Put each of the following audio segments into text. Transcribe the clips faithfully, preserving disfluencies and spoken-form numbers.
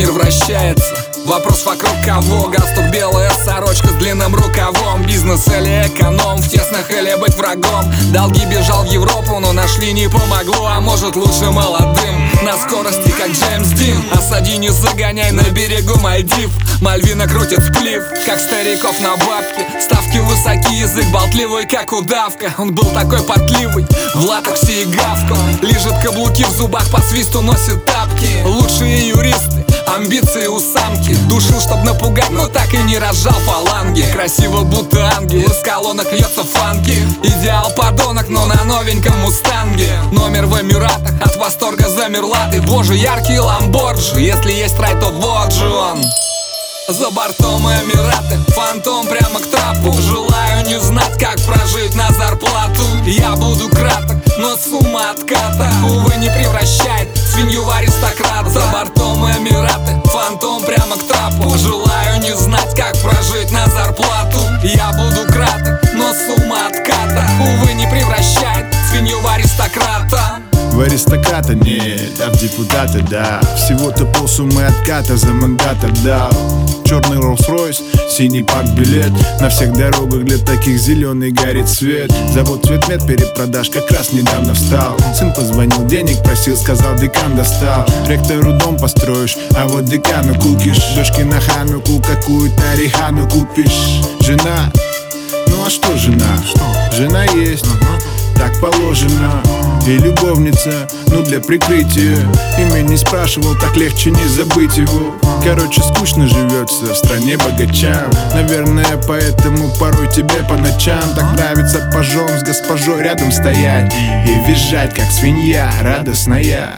Мир вращается, вопрос вокруг кого. Галстук, белая сорочка с длинным рукавом. Бизнес или эконом, в тесных или быть врагом. Долги, бежал в Европу, но нашли не помогло. А может лучше молодым, на скорости как Джеймс Дин. Осади, не загоняй на берегу Мальдив. Мальвина крутит сплив, как стариков на бабке. Ставки высоки, язык болтливый, как удавка. Он был такой портливый, в латексе и гавкал. Лижет каблуки в зубах, по свисту носит тапки. Лучшие юристы, амбиции у самки. Душил, чтоб напугать, но так и не разжал фаланги. Красиво, будто ангел, из колонок льется фанки. Идеал подонок, но на новеньком мустанге. Номер в Эмиратах, от восторга замерла ты. Боже, яркий ламборджи, если есть рай, то вот же он. За бортом Эмираты, фантом прямо к трапу. Желаю не знать, как прожить на зарплату. Я буду краток, но сумма отката, увы, не превращает свинью в аристократа. За бортом Эмираты, фантом прямо к трапу. Желаю не знать, как прожить на зарплату. Я буду краток, но сумма отката, увы, не превращает свинью в аристократа. В аристократа нет, а в депутата да. Всего-то полсуммы отката за мандат отдал. Черный Rolls-Royce, синий парк-билет. На всех дорогах для таких зеленый горит свет. Завод Цветмет, перепродаж как раз недавно встал. Сын позвонил, денег просил, сказал, декан достал. Ректору дом построишь, а вот декану кукиш. Дочке на хануку какую-то рихану купишь. Жена, ну а что жена? Жена есть, так положено. И любовница, ну для прикрытия. Имя не спрашивал, так легче не забыть его. Короче, скучно живется в стране богачам. Наверное, поэтому порой тебе по ночам так нравится пажом с госпожой рядом стоять и визжать, как свинья радостная.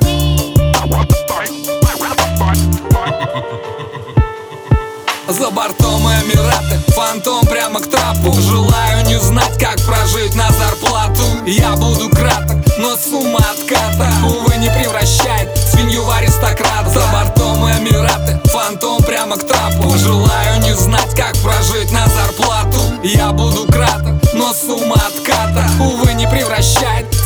За бортом Эмираты, фантом прямо к трапу. Желаю не знать, как прожить на зарплату. Я буду краток, но сумма отката, увы, не превращает свинью в аристократа. За бортом Эмираты, фантом прямо к трапу. Желаю не знать, как прожить на зарплату. Я буду краток, но сумма отката, увы, не превращает